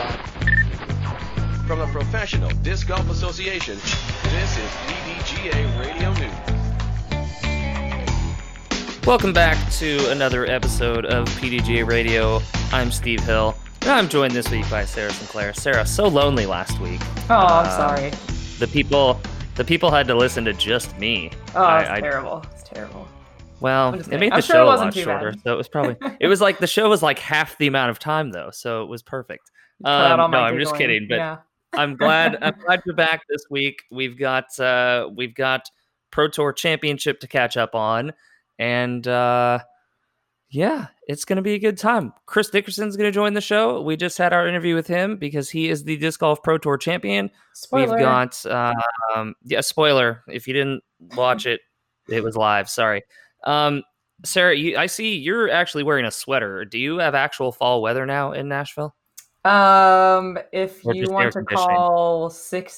From the Professional Disc Golf Association, this is PDGA Radio News. Welcome back to another episode of PDGA Radio. I'm Steve Hill, and I'm joined this week by Sarah Sinclair. Sarah, so lonely last week. Oh, I'm sorry. The people had to listen to just me. Oh, it's terrible. It's terrible. Well, it made the show a lot shorter, so it was probably the show was like half the amount of time though, so it was perfect. No, I'm just kidding, but yeah. I'm glad you're back this week. We've got Pro Tour Championship to catch up on, and yeah, it's going to be a good time. Chris Dickerson's going to join the show. We just had our interview with him because he is the Disc Golf Pro Tour champion. Spoiler. We've got spoiler. If you didn't watch it, it was live. Sorry. Sarah, I see you're actually wearing a sweater. Do you have actual fall weather now in Nashville? If you want to call low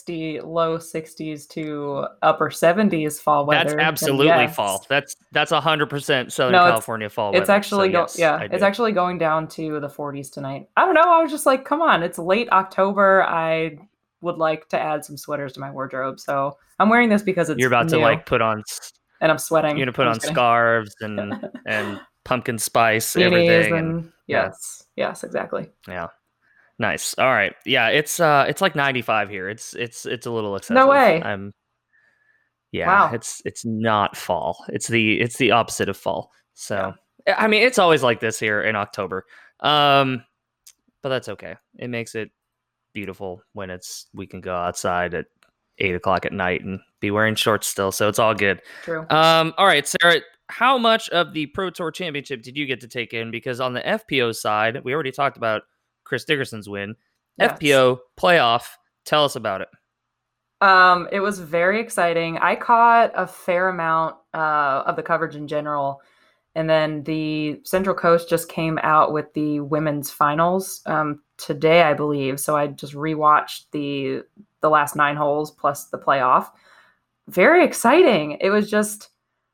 60s to upper 70s fall weather, that's absolutely yes. fall. That's 100% Southern California fall weather. It's actually it's actually going down to the 40s tonight. I don't know. I was just like, come on, it's late October. I would like to add some sweaters to my wardrobe, so I'm wearing this because it's you're about new. To like put on, and I'm sweating. You're gonna put on scarves and pumpkin spice, beanies everything. And yes, exactly. Yeah. Nice. All right. Yeah, it's like 95 here. It's a little excessive. No way. Wow. It's not fall. It's the opposite of fall. So yeah. I mean, it's always like this here in October. But that's okay. It makes it beautiful when we can go outside at 8:00 at night and be wearing shorts still. So it's all good. True. All right, Sarah, how much of the Pro Tour Championship did you get to take in? Because on the FPO side, we already talked about Chris Dickerson's win. Yes. FPO playoff. Tell us about it. It was very exciting. I caught a fair amount of the coverage in general. And then the Central Coast just came out with the women's finals today, I believe. So I just rewatched the last 9 holes plus the playoff. Very exciting. It was just,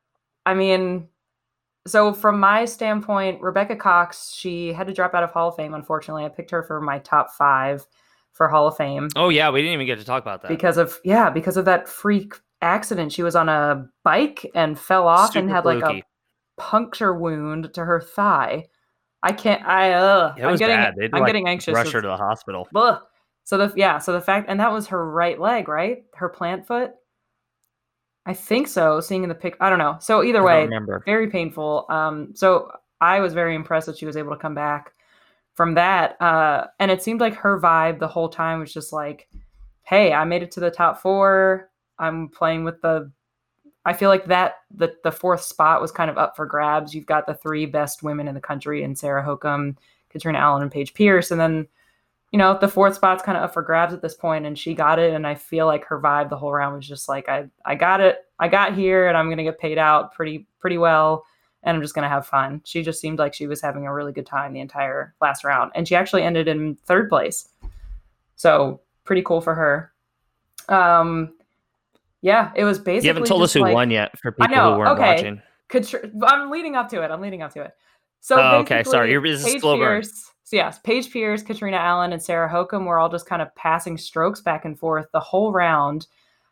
so from my standpoint, Rebecca Cox, she had to drop out of Hall of Fame, unfortunately. I picked her for my top 5 for Hall of Fame. Oh, yeah. We didn't even get to talk about that. Because of that freak accident. She was on a bike and fell off and had like a puncture wound to her thigh. I'm getting anxious. Rush her to the hospital. Ugh. So the fact, and that was her right leg, right? Her plant foot. I think so. Seeing in the pic, I don't know. So either way, very painful. So I was very impressed that she was able to come back from that. And it seemed like her vibe the whole time was just like, hey, I made it to the top 4. I'm playing with I feel like that the 4th spot was kind of up for grabs. You've got the 3 best women in the country in Sarah Hokom, Katrina Allen, and Paige Pierce. And then, the 4th spot's kind of up for grabs at this point, and she got it. And I feel like her vibe the whole round was just like, I got it. I got here, and I'm going to get paid out pretty well, and I'm just going to have fun. She just seemed like she was having a really good time the entire last round. And she actually ended in 3rd place. So pretty cool for her. Yeah, it was basically. You haven't told us who won yet for people who weren't watching. I'm leading up to it. So okay. Sorry, you're slow burn. So yes, Paige Pierce, Katrina Allen, and Sarah Hokom were all just kind of passing strokes back and forth the whole round.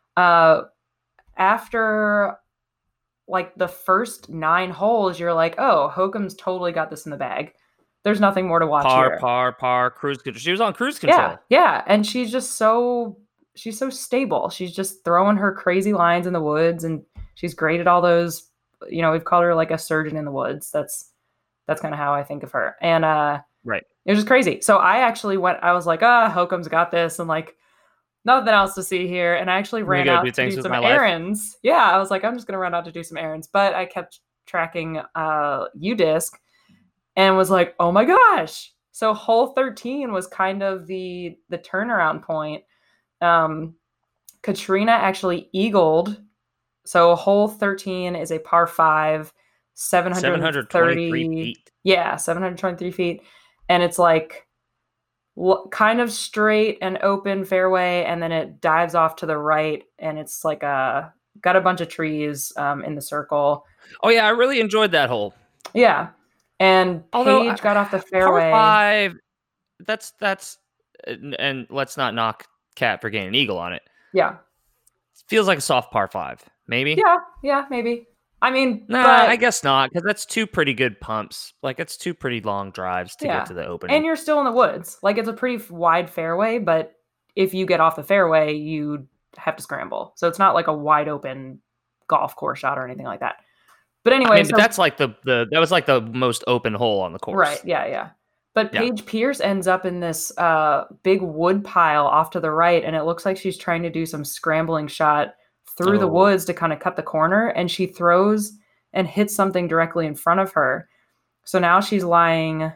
After like the first 9 holes, you're like, oh, Hokom's totally got this in the bag. There's nothing more to watch here. Par, cruise control. She was on cruise control. Yeah, and she's so stable. She's just throwing her crazy lines in the woods, and she's great at all those. We've called her like a surgeon in the woods. That's kind of how I think of her. And right. It was just crazy. So I actually I was like, Hokom's got this, and like nothing else to see here. And I actually ran out to do some errands. Yeah, I was like, I'm just going to run out to do some errands. But I kept tracking UDisc and was like, oh my gosh. So hole 13 was kind of the turnaround point. Katrina actually eagled. So hole 13 is a par 5, 723 feet. Yeah, 723 feet. And it's like kind of straight and open fairway, and then it dives off to the right, and it's like got a bunch of trees in the circle. Oh yeah, I really enjoyed that hole. Yeah, and Paige got off the fairway. Par 5, that's and let's not knock Cat for getting an eagle on it. Yeah. Feels like a soft par 5, maybe. Yeah, maybe. I mean, I guess not, because that's 2 pretty good pumps. Like, it's 2 pretty long drives to get to the opening. And you're still in the woods. Like, it's a pretty wide fairway, but if you get off the fairway, you have to scramble. So it's not like a wide open golf course shot or anything like that. But anyway, but that's like that was like the most open hole on the course. Right. Yeah. But Paige Pierce ends up in this big wood pile off to the right, and it looks like she's trying to do some scrambling shot through the woods to kind of cut the corner, and she throws and hits something directly in front of her. So now she's lying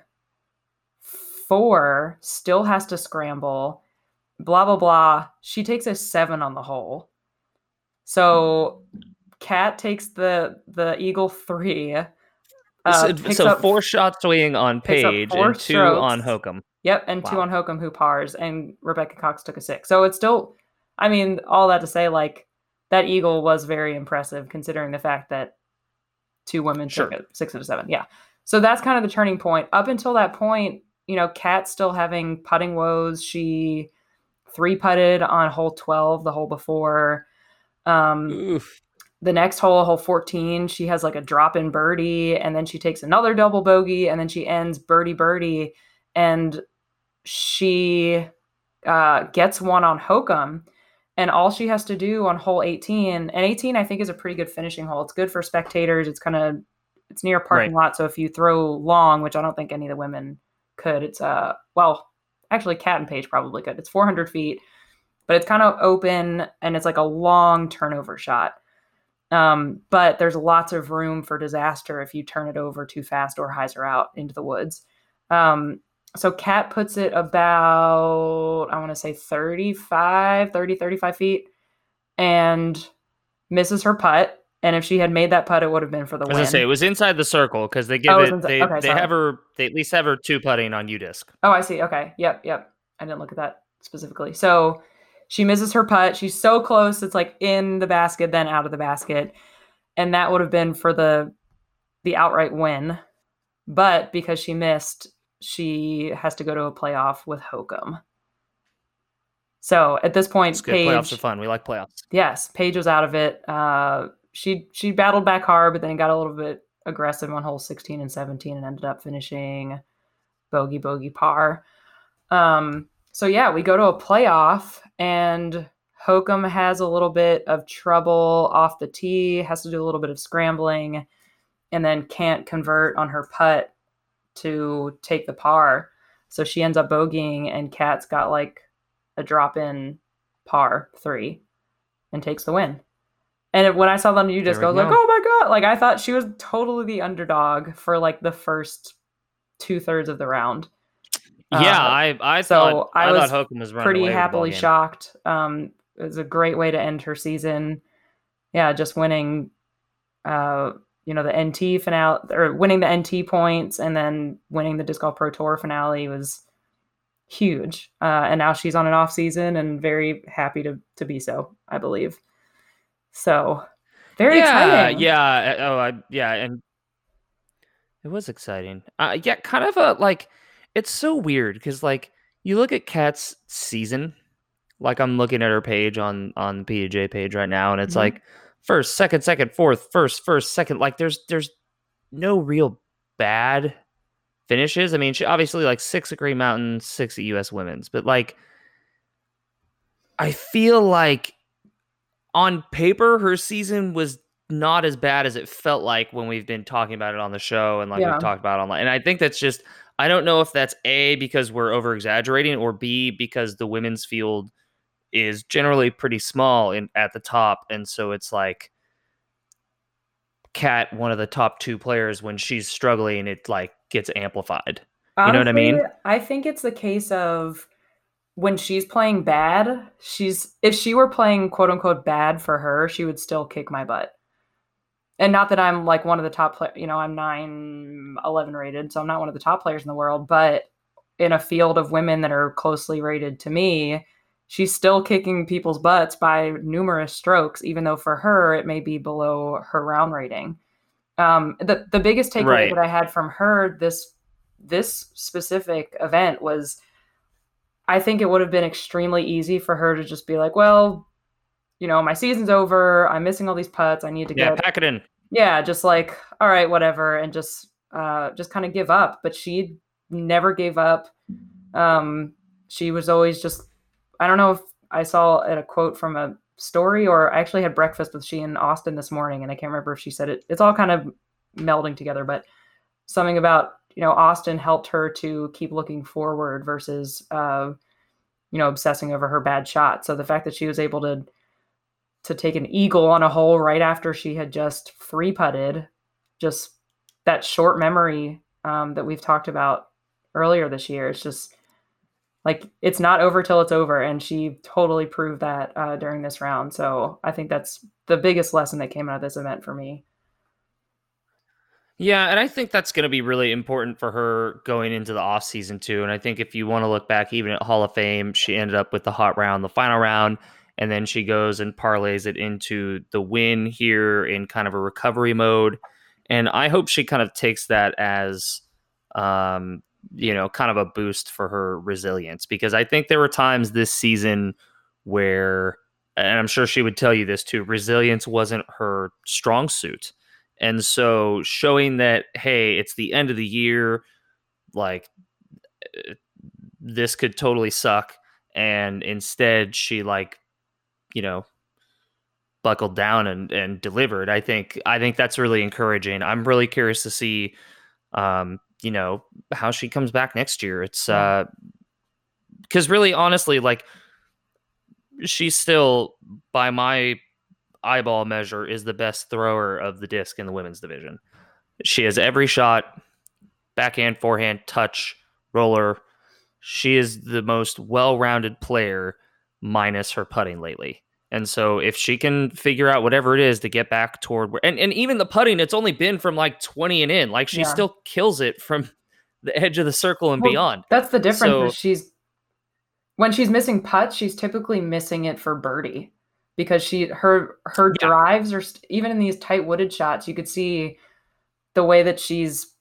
4, still has to scramble, blah, blah, blah. She takes a 7 on the hole. So Cat takes the eagle 3. So 4 shots swinging on Paige and 2 strokes on Hokum. Yep, and 2 on Hokum, who pars, and Rebecca Cox took a 6. So it's still, I mean, all that to say, like, that eagle was very impressive considering the fact that 2 women took a 6 and a 7. Yeah. So that's kind of the turning point. Up until that point, Kat's still having putting woes. She 3-putted on hole 12, the hole before. The next hole 14, she has like a drop-in birdie, and then she takes another double bogey, and then she ends birdie, and she gets one on Hokum, and all she has to do on hole 18, and 18 I think is a pretty good finishing hole. It's good for spectators. It's near a parking lot, so if you throw long, which I don't think any of the women could, it's actually Cat and Paige probably could. It's 400 feet, but it's kind of open, and it's like a long turnover shot. But there's lots of room for disaster if you turn it over too fast or hyzer out into the woods. So Cat puts it about, I want to say 35 feet and misses her putt. And if she had made that putt, it would have been for the win. I was going to say, it was inside the circle because they give they at least have her 2 putting on UDisc. Oh, I see. Okay. Yep. I didn't look at that specifically. So she misses her putt. She's so close. It's like in the basket, then out of the basket. And that would have been for the outright win. But because she missed, she has to go to a playoff with Hokum. So at this point, Paige, playoffs are fun. We like playoffs. Yes. Paige was out of it. She battled back hard, but then got a little bit aggressive on hole 16 and 17 and ended up finishing bogey par. So yeah, we go to a playoff, and Hokum has a little bit of trouble off the tee, has to do a little bit of scrambling, and then can't convert on her putt to take the par. So she ends up bogeying, and Kat's got like a drop-in par 3 and takes the win. And when I saw them, I was like, oh my God. Like, I thought she was totally the underdog for like the first 2/3 of the round. Yeah, I thought Hokum was running pretty happily shocked. It was a great way to end her season. Yeah, just winning, the NT finale, or winning the NT points, and then winning the Disc Golf Pro Tour finale was huge. And now she's on an off season, and very happy to be so, I believe. So very exciting. And it was exciting. Kind of it's so weird because, like, you look at Kat's season, like I'm looking at her page on the PDJ page right now, and it's like first, second, fourth, first, second. Like, there's no real bad finishes. I mean, she obviously like 6 at Green Mountain, 6 at US Women's, but like, I feel like on paper her season was not as bad as it felt like when we've been talking about it on the show and we've talked about it online. And I think that's just, I don't know if that's A, because we're over exaggerating, or B, because the women's field is generally pretty small at the top. And so it's like Kat, one of the top 2 players, when she's struggling, it like gets amplified. Honestly, you know what I mean? I think it's the case of when she's playing bad, if she were playing quote unquote bad for her, she would still kick my butt. And not that I'm like one of the top players, I'm 9-11 rated, so I'm not one of the top players in the world, but in a field of women that are closely rated to me, she's still kicking people's butts by numerous strokes, even though for her, it may be below her round rating. The biggest takeaway that I had from her this specific event was I think it would have been extremely easy for her to just be like, well, my season's over. I'm missing all these putts. I need to get pack it in. Yeah, just like, all right, whatever, and just kind of give up. But she never gave up. She was always just, I don't know if I saw a quote from a story, or I actually had breakfast with she and Austin this morning, and I can't remember if she said it. It's all kind of melding together, but something about, Austin helped her to keep looking forward versus, obsessing over her bad shot. So the fact that she was able to take an eagle on a hole right after she had just 3-putted, just that short memory that we've talked about earlier this year. It's just like, it's not over till it's over. And she totally proved that during this round. So I think that's the biggest lesson that came out of this event for me. Yeah, and I think that's going to be really important for her going into the off season too. And I think if you want to look back, even at Hall of Fame, she ended up with the hot round, the final round, and then she goes and parlays it into the win here in kind of a recovery mode. And I hope she kind of takes that as, kind of a boost for her resilience, because I think there were times this season where, and I'm sure she would tell you this too, resilience wasn't her strong suit. And so showing that, hey, it's the end of the year, like this could totally suck. And instead she buckled down and delivered. I think that's really encouraging. I'm really curious to see, how she comes back next year. It's because really, honestly, like she's still, by my eyeball measure, is the best thrower of the disc in the women's division. She has every shot, backhand, forehand, touch, roller. She is the most well-rounded player minus her putting lately. And so if she can figure out whatever it is to get back toward where, and even the putting, it's only been from like 20 and in, like she still kills it from the edge of the circle and beyond. That's the difference. So, when she's missing putts, she's typically missing it for birdie, because her drives are even in these tight wooded shots, you could see the way that she's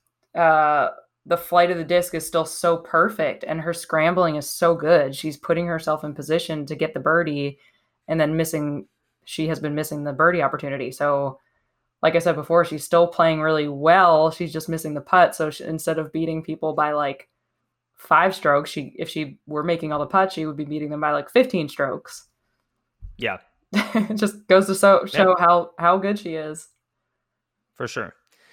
the flight of the disc is still so perfect, and her scrambling is so good. She's putting herself in position to get the birdie, and then she has been missing the birdie opportunity. So like I said before, she's still playing really well. She's just missing the putt. So instead of beating people by like 5 strokes, if she were making all the putts, she would be beating them by like 15 strokes. Yeah. It just goes to show how good she is. For sure.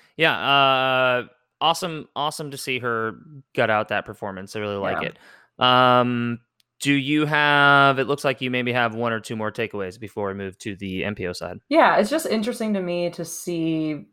Yeah. Awesome to see her gut out that performance. I really like it. Do you have, it looks like you maybe have 1 or 2 more takeaways before we move to the MPO side. Yeah, it's just interesting to me to see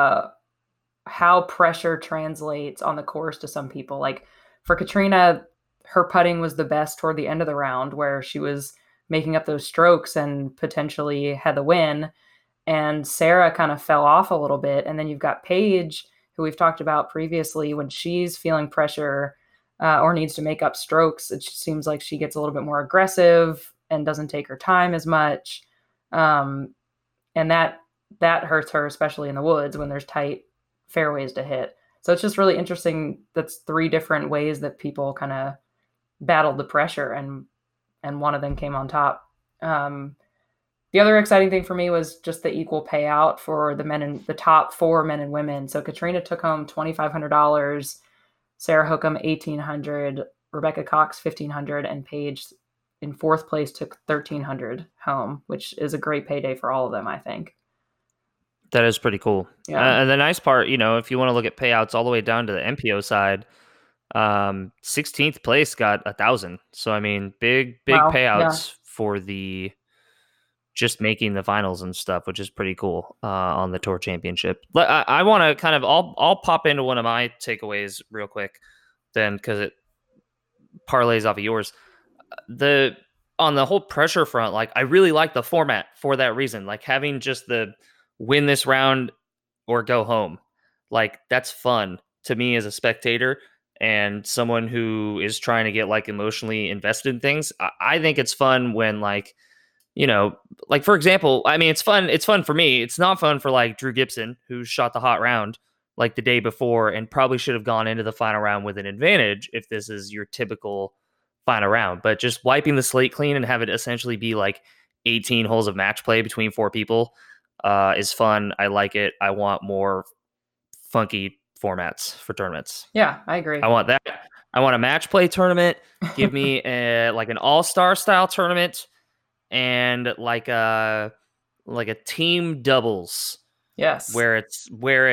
how pressure translates on the course to some people. Like for Katrina, her putting was the best toward the end of the round, where she was making up those strokes and potentially had the win. And Sarah kind of fell off a little bit. And then you've got Paige, who we've talked about previously, when she's feeling pressure or needs to make up strokes, it seems like she gets a little bit more aggressive and doesn't take her time as much. And that hurts her, especially in the woods when there's tight fairways to hit. So it's just really interesting. That's 3 different ways that people kind of battled the pressure, and one of them came on top. The other exciting thing for me was just the equal payout for the top 4 men and women. So Katrina took home $2,500, Sarah Hookham $1,800, Rebecca Cox $1,500, and Paige in 4th place took $1,300 home, which is a great payday for all of them, I think. That is pretty cool. Yeah. And the nice part, if you want to look at payouts all the way down to the MPO side, 16th place got $1,000. So I mean, big payouts for the just making the finals and stuff, which is pretty cool on the Tour Championship. I want to kind of, I'll pop into one of my takeaways real quick then, because it parlays off of yours. On the whole pressure front, like I really like the format for that reason. Like having just the win this round or go home, like that's fun to me as a spectator and someone who is trying to get like emotionally invested in things. I think it's fun when like, like for example, I mean, it's fun for me. It's not fun for like Drew Gibson, who shot the hot round like the day before and probably should have gone into the final round with an advantage if this is your typical final round. But just wiping the slate clean and have it essentially be like 18 holes of match play between 4 people is fun. I like it. I want more funky formats for tournaments. Yeah, I agree. I want that. I want a match play tournament. Give me like an all-star style tournament and like a team doubles. Yes. Where it's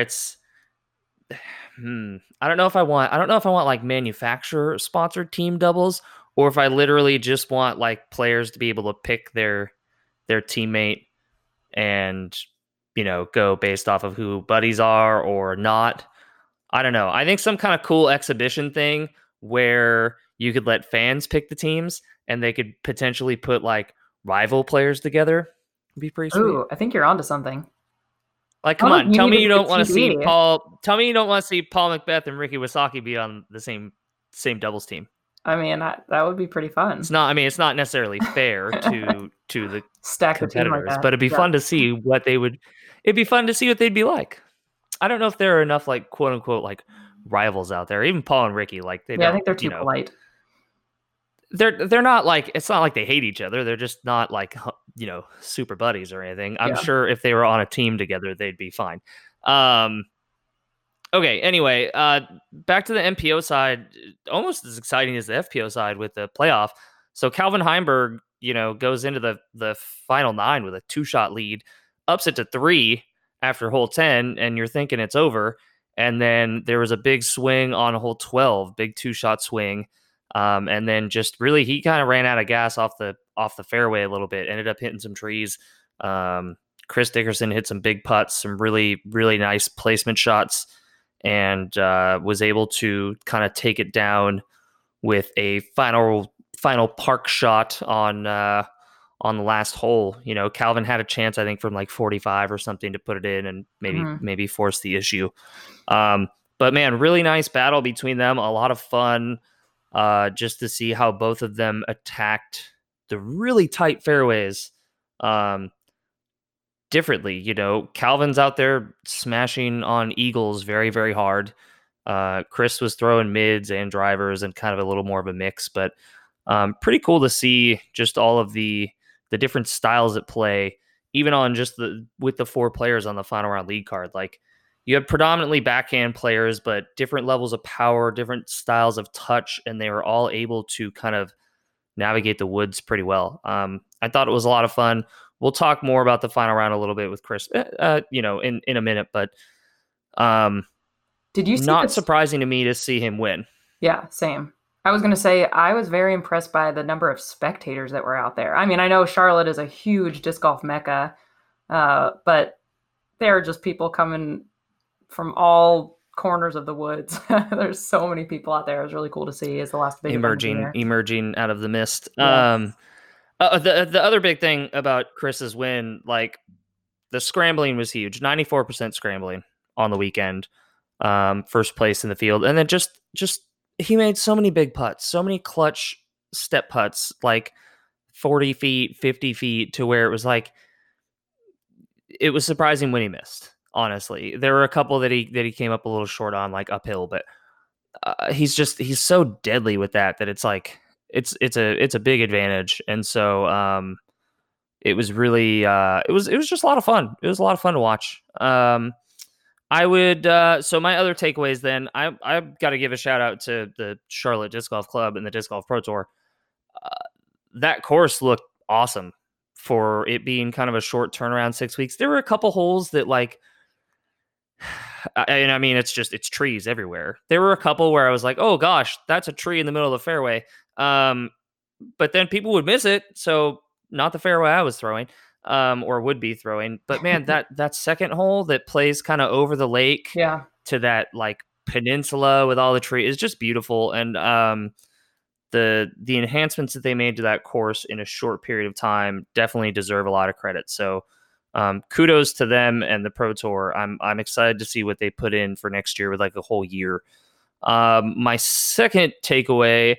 I don't know if I want like manufacturer sponsored team doubles, or if I literally just want like players to be able to pick their teammate and, you know, go based off of who buddies are or not. I don't know. I think some kind of cool exhibition thing where you could let fans pick the teams and they could potentially put like rival players together would be pretty sweet. Ooh, I think you're onto something. Like, come on, tell me you don't want to see Paul. Tell me you don't want to see Paul McBeth and Ricky Wysocki be on the same doubles team. I mean, that would be pretty fun. It's not. I mean, it's not necessarily fair to the stack competitors, like but it'd be fun to see what they would. It'd be fun to see what they'd be like. I don't know if there are enough like quote unquote like rivals out there. Even Paul and Ricky, like I think they're too polite. They're not like, it's not like they hate each other. They're just not like, you know, super buddies or anything. I'm sure if they were on a team together, they'd be fine. Okay. Anyway, back to the MPO side, almost as exciting as the FPO side with the playoff. So Calvin Heimberg, you know, goes into the final 9 with a 2-shot lead, ups it to 3 after hole 10, and you're thinking it's over. And then there was a big swing on hole 12, big 2-shot swing. And then just really, he kind of ran out of gas off the fairway a little bit, ended up hitting some trees. Chris Dickerson hit some big putts, some really, really nice placement shots, and was able to kind of take it down with a final park shot on the last hole. You know, Calvin had a chance, I think, from like 45 or something to put it in and maybe force the issue. But man, really nice battle between them. A lot of fun. Just to see how both of them attacked the really tight fairways differently. You know, Calvin's out there smashing on eagles very, very hard. Chris was throwing mids and drivers and kind of a little more of a mix, but pretty cool to see just all of the different styles at play, even on just with the 4 players on the final round lead card. Like, you have predominantly backhand players, but different levels of power, different styles of touch, and they were all able to kind of navigate the woods pretty well. I thought it was a lot of fun. We'll talk more about the final round a little bit with Chris, you know, in a minute. But did you see not surprising to me to see him win? Yeah, same. I was going to say, I was very impressed by the number of spectators that were out there. I mean, I know Charlotte is a huge disc golf mecca, but there are just people coming from all corners of the woods. There's so many people out there. It was really cool to see as the last big emerging out of the mist. Yes. The other big thing about Chris's win, like, the scrambling was huge. 94% scrambling on the weekend. First place in the field. And then just he made so many big putts, so many clutch step putts, like 40 feet, 50 feet, to where it was like, it was surprising when he missed. Honestly, there were a couple that he came up a little short on, like uphill, but he's so deadly with that it's like it's a big advantage. And so it was really it was just a lot of fun. It was a lot of fun to watch. I would so my other takeaways then, I've got to give a shout out to the Charlotte Disc Golf Club and the Disc Golf Pro Tour. That course looked awesome for it being kind of a short turnaround, 6 weeks. There were a couple holes that, like, and I mean, it's trees everywhere. There were a couple where I was like, oh gosh, that's a tree in the middle of the fairway. But then people would miss it. So not the fairway I was throwing, or would be throwing. But man, that second hole that plays kind of over the lake to that like peninsula with all the trees is just beautiful. And the enhancements that they made to that course in a short period of time definitely deserve a lot of credit. So kudos to them and the Pro Tour. I'm excited to see what they put in for next year with like a whole year. My second takeaway,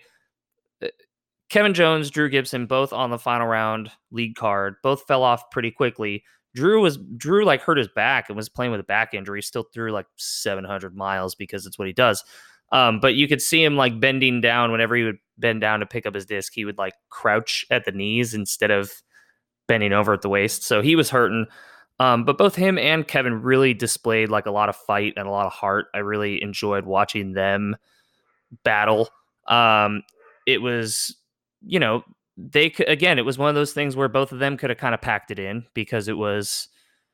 Kevin Jones, Drew Gibson, both on the final round lead card, both fell off pretty quickly. Drew like hurt his back and was playing with a back injury, still threw like 700 miles because it's what he does. But you could see him like bending down whenever he would bend down to pick up his disc, he would like crouch at the knees instead of bending over at the waist. So he was hurting. But both him and Kevin really displayed like a lot of fight and a lot of heart. I really enjoyed watching them battle. It was, they could, again, it was one of those things where both of them could have kind of packed it in because it was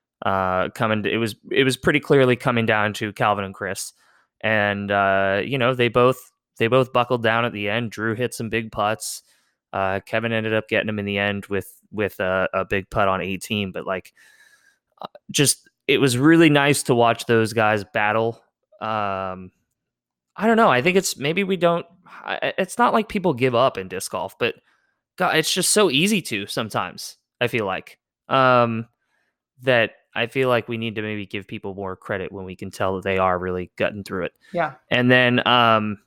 it was pretty clearly coming down to Calvin and Chris. And they both buckled down at the end. Drew hit some big putts. Kevin ended up getting him in the end with a big putt on 18, but like just it was really nice to watch those guys battle. I don't know. I think it's not like people give up in disc golf, but God, it's just so easy to sometimes. I feel like that I feel like we need to maybe give people more credit when we can tell that they are really gutting through it. Yeah. And then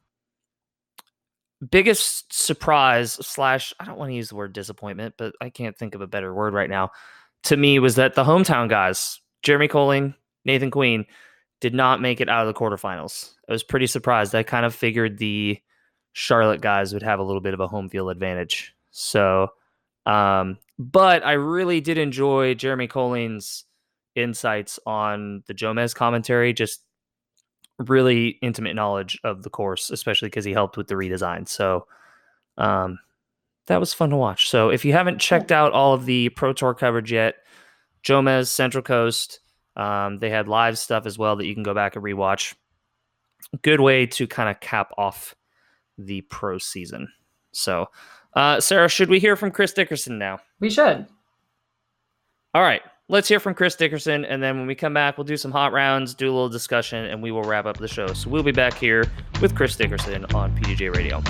biggest surprise / I don't want to use the word disappointment, but I can't think of a better word right now, to me was that the hometown guys, Jeremy Colling, Nathan Queen, did not make it out of the quarterfinals. I was pretty surprised. I kind of figured the Charlotte guys would have a little bit of a home field advantage. So, but I really did enjoy Jeremy Colling's insights on the Jomez commentary, just really intimate knowledge of the course, especially because he helped with the redesign. So that was fun to watch. So if you haven't checked out all of the Pro Tour coverage yet, Jomez, Central Coast, they had live stuff as well that you can go back and rewatch. Good way to kind of cap off the pro season. So, Sarah, should we hear from Chris Dickerson now? We should. All right. Let's hear from Chris Dickerson, and then when we come back, we'll do some hot rounds, do a little discussion, and we will wrap up the show. So we'll be back here with Chris Dickerson on PDJ Radio.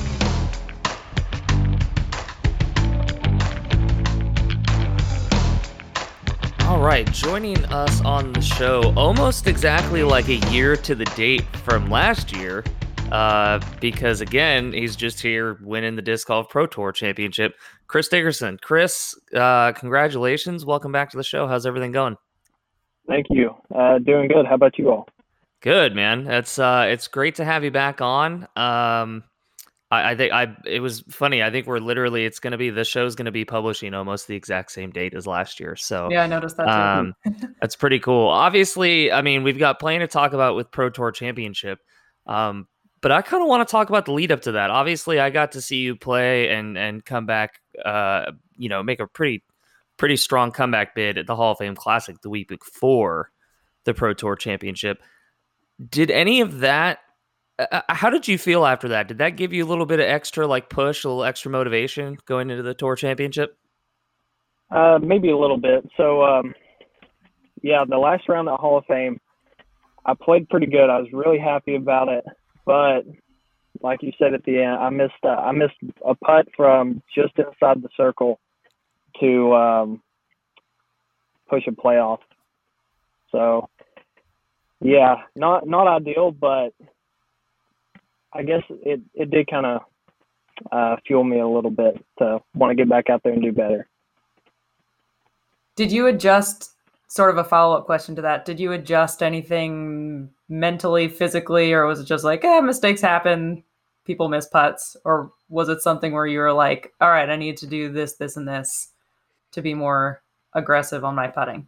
All right, joining us on the show almost exactly like a year to the date from last year, because again, he's just here winning the Disc Golf Pro Tour Championship. Chris Dickerson. Chris, congratulations. Welcome back to the show. How's everything going? Thank you. Doing good. How about you all? Good, man. It's great to have you back on. I think it was funny. I think the show's going to be publishing almost the exact same date as last year. So yeah, I noticed that too. That's pretty cool. Obviously, I mean, we've got plenty to talk about with Pro Tour Championship. But I kind of want to talk about the lead up to that. Obviously, I got to see you play and come back, make a pretty strong comeback bid at the Hall of Fame Classic the week before the Pro Tour Championship. Did any of that, how did you feel after that? Did that give you a little bit of extra push, a little extra motivation going into the Tour Championship? Maybe a little bit. So, the last round at Hall of Fame, I played pretty good. I was really happy about it. But like you said at the end, I missed a putt from just inside the circle to push a playoff. So yeah, not ideal, but I guess it did kind of fuel me a little bit to want to get back out there and do better. Did you adjust? Sort of a follow-up question to that. Did you adjust anything mentally, physically, or was it just like, mistakes happen, people miss putts? Or was it something where you were like, all right, I need to do this, this, and this to be more aggressive on my putting?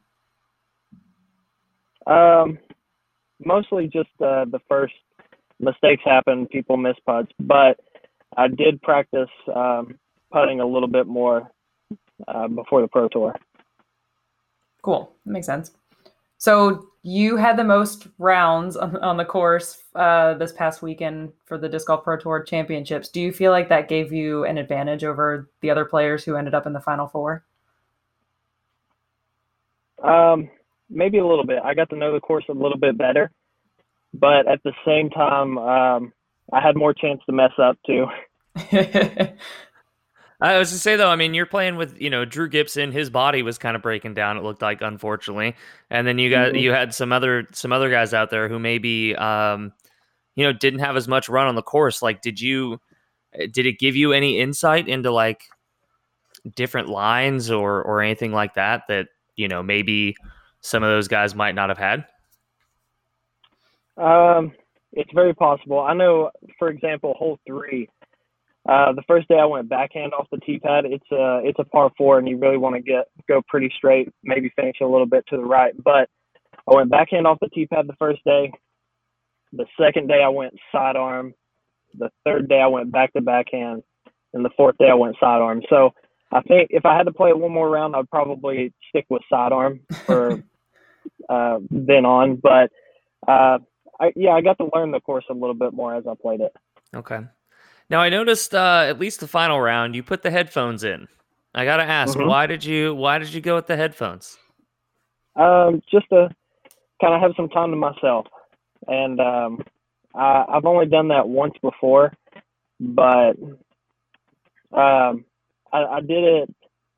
Mostly just the first mistakes happen, people miss putts. But I did practice putting a little bit more before the Pro Tour. Cool. That makes sense. So you had the most rounds on the course this past weekend for the Disc Golf Pro Tour Championships. Do you feel like that gave you an advantage over the other players who ended up in the Final Four? Maybe a little bit. I got to know the course a little bit better. But at the same time, I had more chance to mess up too. I was to say though, I mean, you're playing with, Drew Gibson. His body was kind of breaking down. It looked like, unfortunately, and then you had some other guys out there who maybe, didn't have as much run on the course. Like, did it give you any insight into different lines or anything like that maybe some of those guys might not have had? It's very possible. I know, for example, hole 3. The first day I went backhand off the tee pad. It's a par 4, and you really want to go pretty straight, maybe finish a little bit to the right. But I went backhand off the tee pad the first day. The second day I went sidearm. The third day I went back to backhand, and the fourth day I went sidearm. So I think if I had to play it one more round, I'd probably stick with sidearm for then on. But I got to learn the course a little bit more as I played it. Okay. Now I noticed at least the final round you put the headphones in. I gotta ask, why did you go with the headphones? Just to kind of have some time to myself, and I've only done that once before, but I did it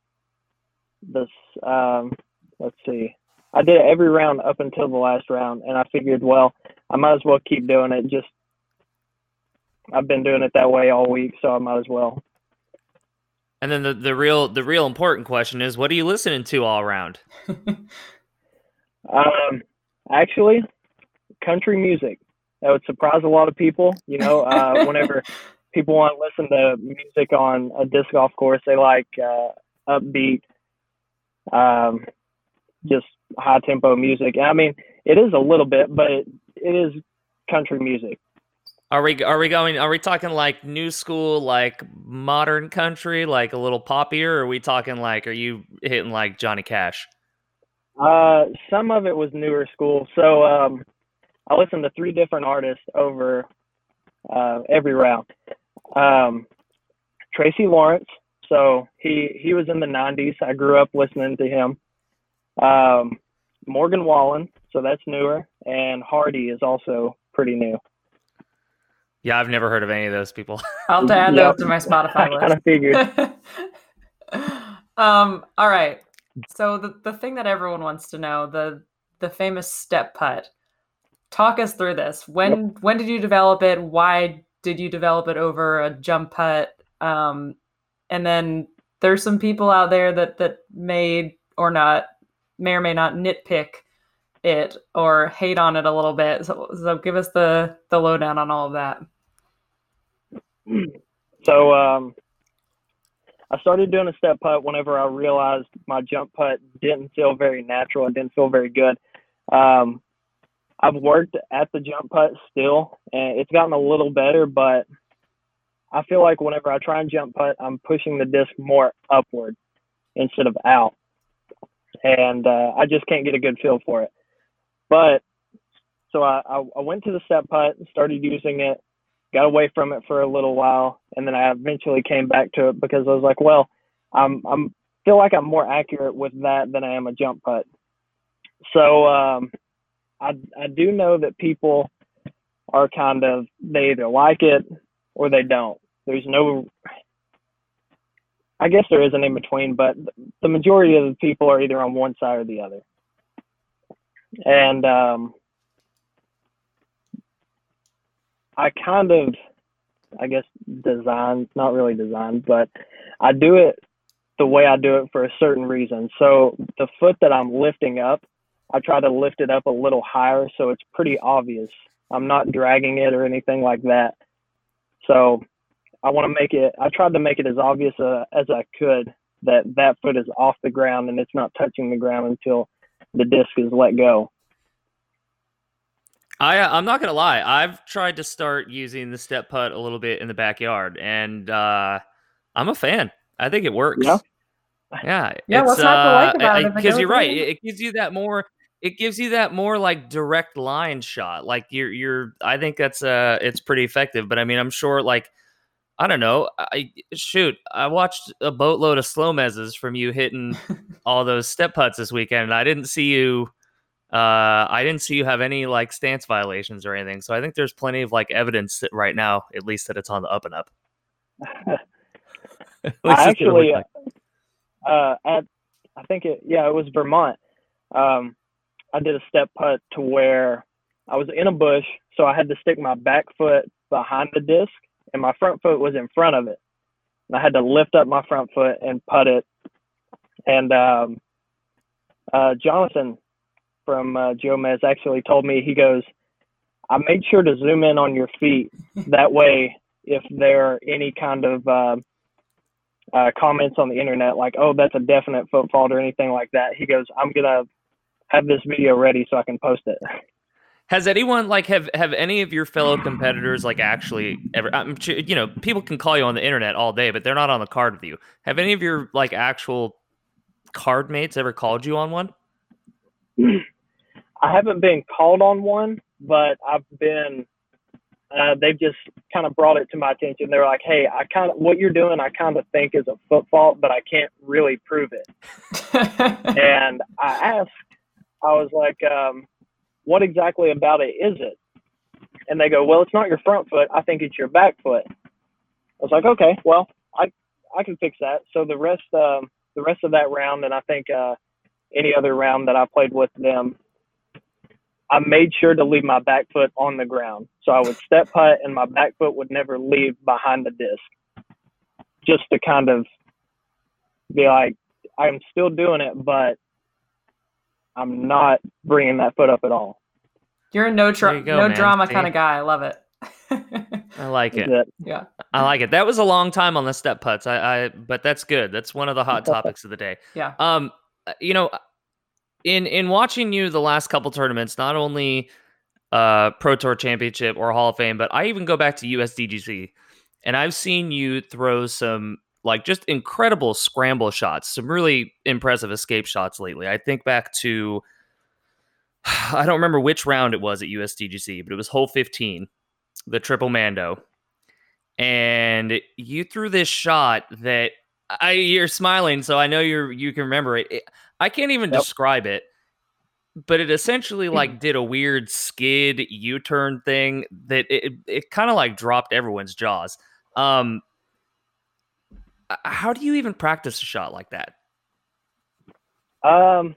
let's see. I did it every round up until the last round, and I figured, well, I might as well keep doing it. I've been doing it that way all week, so I might as well. And then the real important question is, what are you listening to all around? Actually, country music. That would surprise a lot of people. Whenever people want to listen to music on a disc golf course, they like upbeat, just high tempo music. I mean, it is a little bit, but it is country music. Are we talking like new school, like modern country, like a little poppier, or are we talking like, are you hitting like Johnny Cash? Some of it was newer school. So I listened to 3 different artists over every round. Tracy Lawrence, so he was in the 90s. I grew up listening to him. Morgan Wallen, so that's newer, and Hardy is also pretty new. Yeah, I've never heard of any of those people. I'll have to add those to my Spotify list. I kind of figured. All right. So the thing that everyone wants to know, the famous step putt. Talk us through this. When did you develop it? Why did you develop it over a jump putt? And then there's some people out there that may or may not nitpick it or hate on it a little bit. So give us the lowdown on all of that. So I started doing a step putt whenever I realized my jump putt didn't feel very natural. It didn't feel very good. I've worked at the jump putt still, and it's gotten a little better, but I feel like whenever I try and jump putt, I'm pushing the disc more upward instead of out. And I just can't get a good feel for it. But so I went to the step putt and started using it, got away from it for a little while, and then I eventually came back to it because I was like, well, I'm feel like I'm more accurate with that than I am a jump putt. So I do know that people are they either like it or they don't. There's no, I guess there is an in between, but the majority of the people are either on one side or the other. And I guess not really designed, but I do it the way I do it for a certain reason. So the foot that I'm lifting up, I try to lift it up a little higher so it's pretty obvious. I'm not dragging it or anything like that. So I tried to make it as obvious as I could that foot is off the ground and it's not touching the ground until the disc is let go. I'm not gonna lie. I've tried to start using the step putt a little bit in the backyard, and I'm a fan. I think it works. Yeah. What's not to like about it? Because you're right. It gives you that more. It gives you that more like direct line shot. Like you're. I think it's pretty effective. But I mean, I'm sure like. I don't know. I watched a boatload of slow mezzes from you hitting all those step putts this weekend, and I didn't see you have any like stance violations or anything. So I think there's plenty of like evidence that right now, at least, that it's on the up and up. Actually, it was Vermont. I did a step putt to where I was in a bush, so I had to stick my back foot behind the disc, and my front foot was in front of it. And I had to lift up my front foot and putt it. And Jonathan from Geomez actually told me, he goes, I made sure to zoom in on your feet. That way if there are any kind of comments on the internet like, oh, that's a definite foot fault or anything like that. He goes, I'm going to have this video ready so I can post it. Has anyone have any of your fellow competitors actually ever, people can call you on the internet all day, but they're not on the card with you. Have any of your actual card mates ever called you on one? I haven't been called on one, but I've been, they've just kind of brought it to my attention. They're like, hey, what you're doing, I kind of think is a foot fault, but I can't really prove it. And I was like, what exactly about it is it? And they go, well, it's not your front foot. I think it's your back foot. I was like, okay, well, I can fix that. So the rest of that round, and I think any other round that I played with them, I made sure to leave my back foot on the ground. So I would step putt and my back foot would never leave behind the disc, just to kind of be like, I'm still doing it, but I'm not bringing that foot up at all. You're a no drama kind of guy. I love it. I like it. Yeah, I like it. That was a long time on the step putts. But that's good. That's one of the hot topics of the day. Yeah. In watching you the last couple tournaments, not only Pro Tour Championship or Hall of Fame, but I even go back to USDGC, and I've seen you throw some just incredible scramble shots, some really impressive escape shots lately. I think back to, I don't remember which round it was at USDGC, but it was hole 15, the triple Mando. And you threw this shot that you're smiling, so I know you can remember it. I can't even describe it, but it essentially did a weird skid U-turn thing that it kind of dropped everyone's jaws. How do you even practice a shot like that? I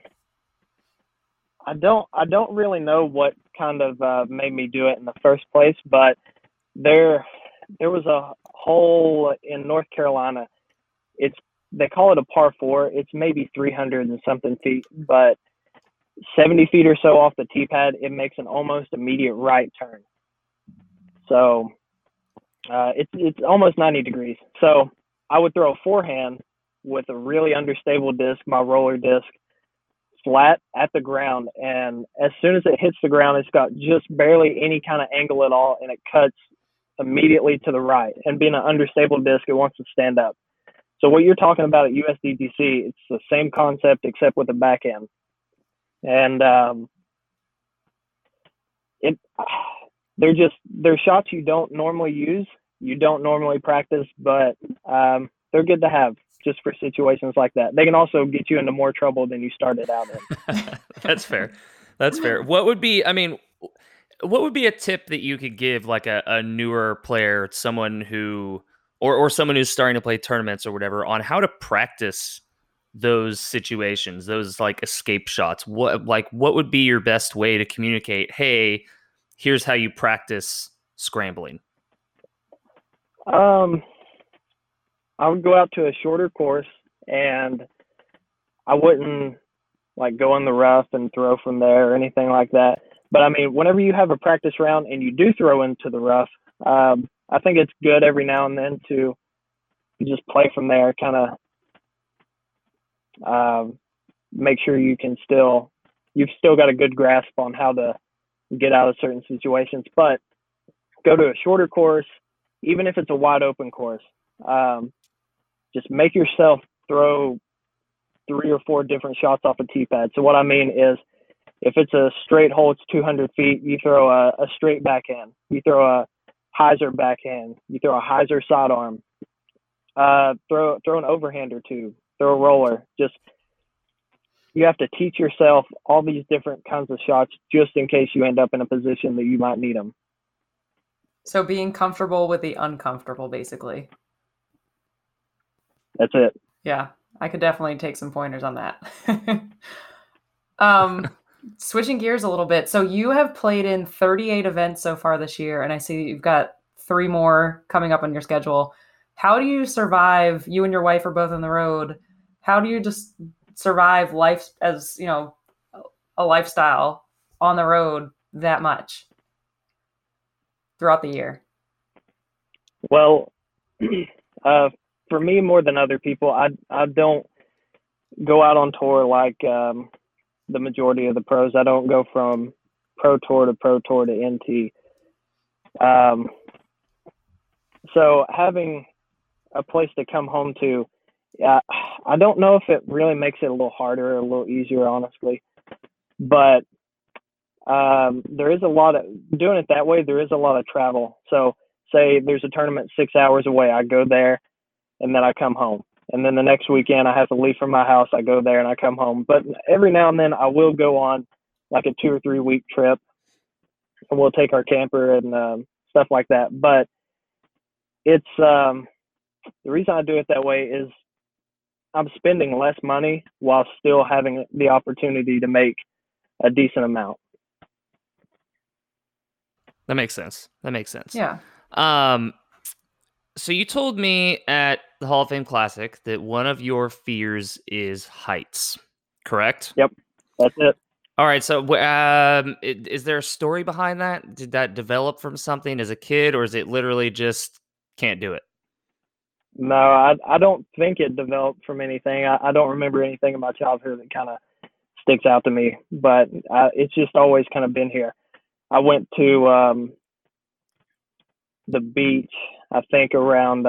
don't really know what kind of made me do it in the first place, but there was a hole in North Carolina. They call it a par 4. It's maybe 300 and something feet, but 70 feet or so off the tee pad, it makes an almost immediate right turn. So it's almost 90 degrees. So I would throw a forehand with a really understable disc, my roller disc, flat at the ground. And as soon as it hits the ground, it's got just barely any kind of angle at all, and it cuts immediately to the right. And being an understable disc, it wants to stand up. So what you're talking about at USDGC, it's the same concept except with a backhand. And they're shots you don't normally use, you don't normally practice, but they're good to have just for situations like that. They can also get you into more trouble than you started out in. That's fair. That's fair. What would be a tip that you could give a newer player, someone who or someone who's starting to play tournaments or whatever, on how to practice those situations, those escape shots? What would be your best way to communicate, hey, here's how you practice scrambling? I would go out to a shorter course, and I wouldn't go in the rough and throw from there or anything like that. But I mean, whenever you have a practice round and you do throw into the rough, I think it's good every now and then to just play from there, kind of make sure you've still got a good grasp on how to get out of certain situations. But go to a shorter course, even if it's a wide open course, just make yourself throw 3 or 4 different shots off a tee pad. So what I mean is, if it's a straight hole, it's 200 feet, you throw a straight backhand, you throw a hyzer backhand, you throw a hyzer sidearm, throw an overhand or 2, throw a roller. Just, you have to teach yourself all these different kinds of shots just in case you end up in a position that you might need them. So being comfortable with the uncomfortable, basically. That's it. Yeah, I could definitely take some pointers on that. Switching gears a little bit. So you have played in 38 events so far this year, and I see you've got 3 more coming up on your schedule. How do you survive? You and your wife are both on the road. How do you just survive life as, a lifestyle on the road that much throughout the year? Well, for me, more than other people, I don't go out on tour like the majority of the pros. I don't go from pro tour to NT. So having a place to come home to, I don't know if it really makes it a little harder or a little easier, honestly. But there is a lot of doing it that way. There is a lot of travel. So say there's a tournament 6 hours away, I go there and then I come home. And then the next weekend I have to leave from my house. I go there and I come home. But every now and then I will go on like a 2 or 3 week trip, and we'll take our camper and stuff like that. But it's the reason I do it that way is I'm spending less money while still having the opportunity to make a decent amount. That makes sense. Yeah. So you told me at the Hall of Fame Classic that one of your fears is heights, correct? Yep, that's it. All right. So is there a story behind that? Did that develop from something as a kid, or is it literally just can't do it? No, I don't think it developed from anything. I don't remember anything in my childhood that kind of sticks out to me, but it's just always kind of been here. I went to the beach, I think around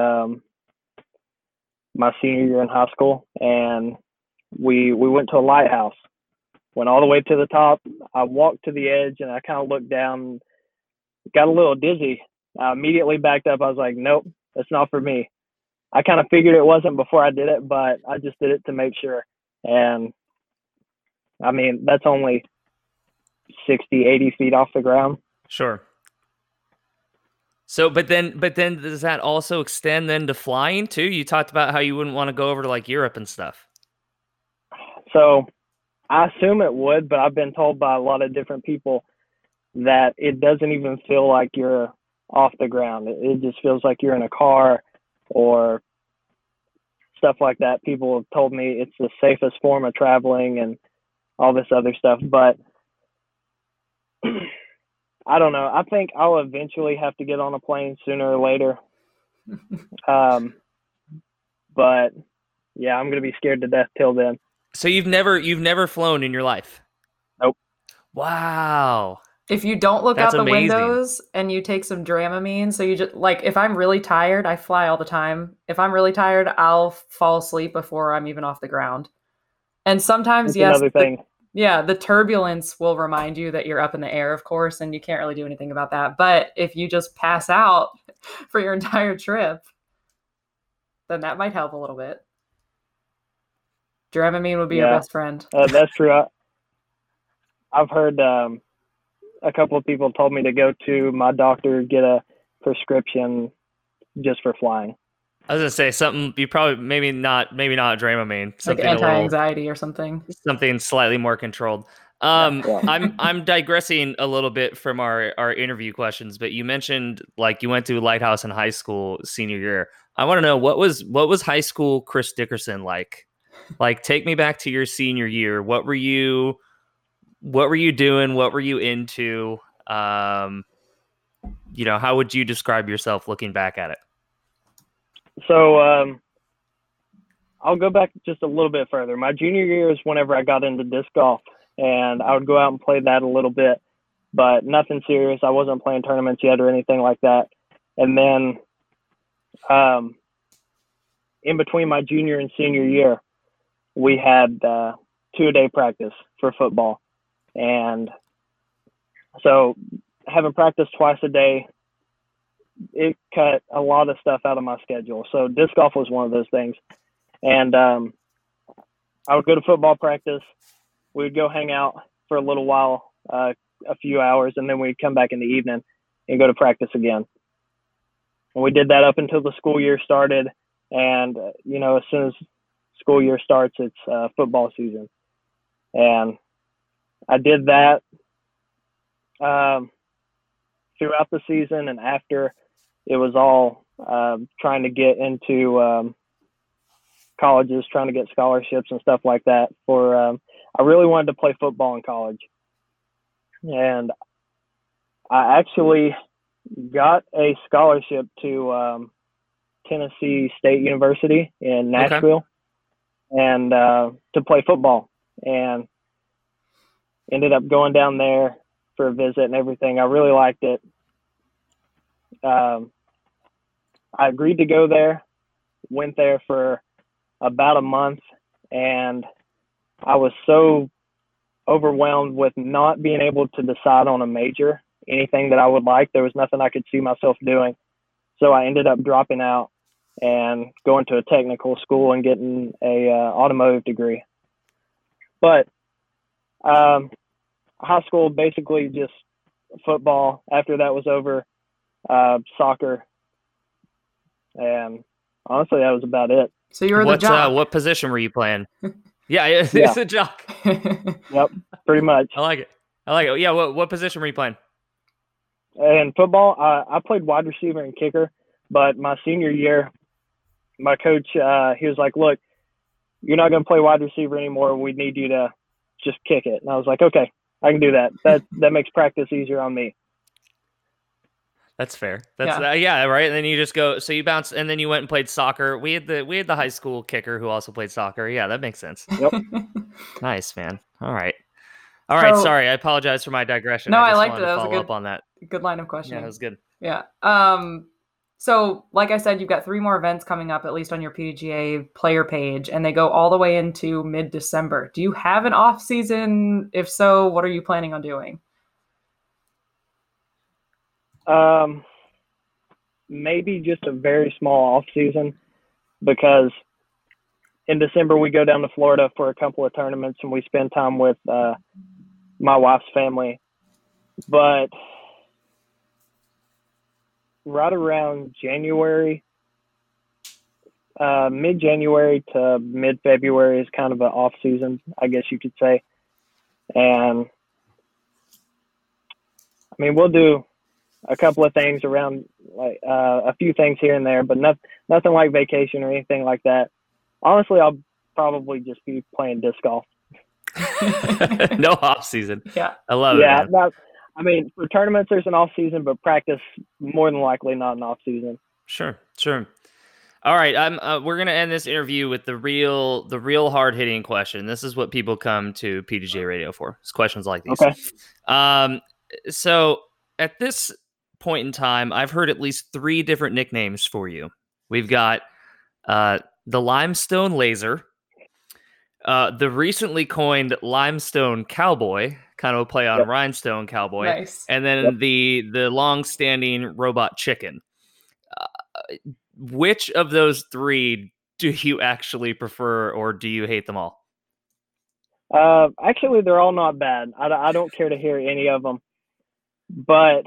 my senior year in high school, and we went to a lighthouse. Went all the way to the top. I walked to the edge, and I kind of looked down, got a little dizzy. I immediately backed up. I was like, nope, that's not for me. I kind of figured it wasn't before I did it, but I just did it to make sure. And I mean, that's only 60, 80 feet off the ground. Sure. So, but then does that also extend then to flying too? You talked about how you wouldn't want to go over to like Europe and stuff. So I assume it would, but I've been told by a lot of different people that it doesn't even feel like you're off the ground. It just feels like you're in a car or stuff like that. People have told me it's the safest form of traveling and all this other stuff, but I don't know. I think I'll eventually have to get on a plane sooner or later. But yeah, I'm going to be scared to death till then. So you've never flown in your life? Nope. Wow. If you don't look out the windows and you take some Dramamine, so you just like, if I'm really tired, I fly all the time. If I'm really tired, I'll fall asleep before I'm even off the ground. And sometimes, that's another thing. The turbulence will remind you that you're up in the air, of course, and you can't really do anything about that. But if you just pass out for your entire trip, then that might help a little bit. Dramamine would be your best friend. That's true. I've heard a couple of people told me to go to my doctor, get a prescription just for flying. I was gonna say something. You probably maybe not Dramamine. Something like anti-anxiety or something. Something slightly more controlled. I'm digressing a little bit from our interview questions, but you mentioned like you went to Lighthouse in high school senior year. I want to know what was high school Chris Dickerson like? Like, take me back to your senior year. What were you doing? What were you into? How would you describe yourself looking back at it? So I'll go back just a little bit further. My junior year is whenever I got into disc golf, and I would go out and play that a little bit, but nothing serious. I wasn't playing tournaments yet or anything like that. And then in between my junior and senior year, we had 2-a-day practice for football. And so having practice twice a day, it cut a lot of stuff out of my schedule. So disc golf was one of those things. And I would go to football practice. We would go hang out for a little while, a few hours, and then we'd come back in the evening and go to practice again. And we did that up until the school year started. And, as soon as school year starts, it's football season. And I did that throughout the season, and after, it was all trying to get into colleges, trying to get scholarships and stuff like that. I really wanted to play football in college. And I actually got a scholarship to Tennessee State University in Nashville, and to play football, and ended up going down there for a visit and everything. I really liked it. I agreed to go there, went there for about a month, and I was so overwhelmed with not being able to decide on a major, anything that I would like. There was nothing I could see myself doing. So I ended up dropping out and going to a technical school and getting a automotive degree. But high school, basically just football. After that was over, soccer. And honestly, that was about it. So you were the jock. What position were you playing? Yeah, it's a jock. Yep, pretty much. I like it. Yeah, what position were you playing? In football, I played wide receiver and kicker. But my senior year, my coach, he was like, look, you're not going to play wide receiver anymore. We need you to just kick it. And I was like, okay, I can do that. That makes practice easier on me. That's fair. That's right. And then you just go. So you bounce, and then you went and played soccer. We had the high school kicker who also played soccer. Yeah, that makes sense. Yep. Nice, man. All right. Sorry, I apologize for my digression. No, I liked it. That was a good up on that. Good line of questioning. Yeah, that was good. Yeah. So, like I said, you've got 3 more events coming up, at least on your PDGA player page, and they go all the way into mid-December. Do you have an off season? If so, what are you planning on doing? Maybe just a very small off season, because in December we go down to Florida for a couple of tournaments and we spend time with my wife's family. But right around January, mid-January to mid-February is kind of an off season, I guess you could say. And I mean, we'll do a couple of things around, like a few things here and there, but nothing like vacation or anything like that. Honestly, I'll probably just be playing disc golf. No off season. Yeah, I love it. Yeah, I mean, for tournaments there's an off season, but practice more than likely not an off season. Sure. All right, we're gonna end this interview with the real hard hitting question. This is what people come to PDGA Radio for. It's questions like these. Okay. So at this point in time, I've heard at least 3 different nicknames for you. We've got the Limestone Laser, the recently coined Limestone Cowboy, kind of a play on Rhinestone Cowboy, nice. And then the long-standing Robot Chicken. Which of those 3 do you actually prefer, or do you hate them all? Actually, they're all not bad. I don't care to hear any of them. But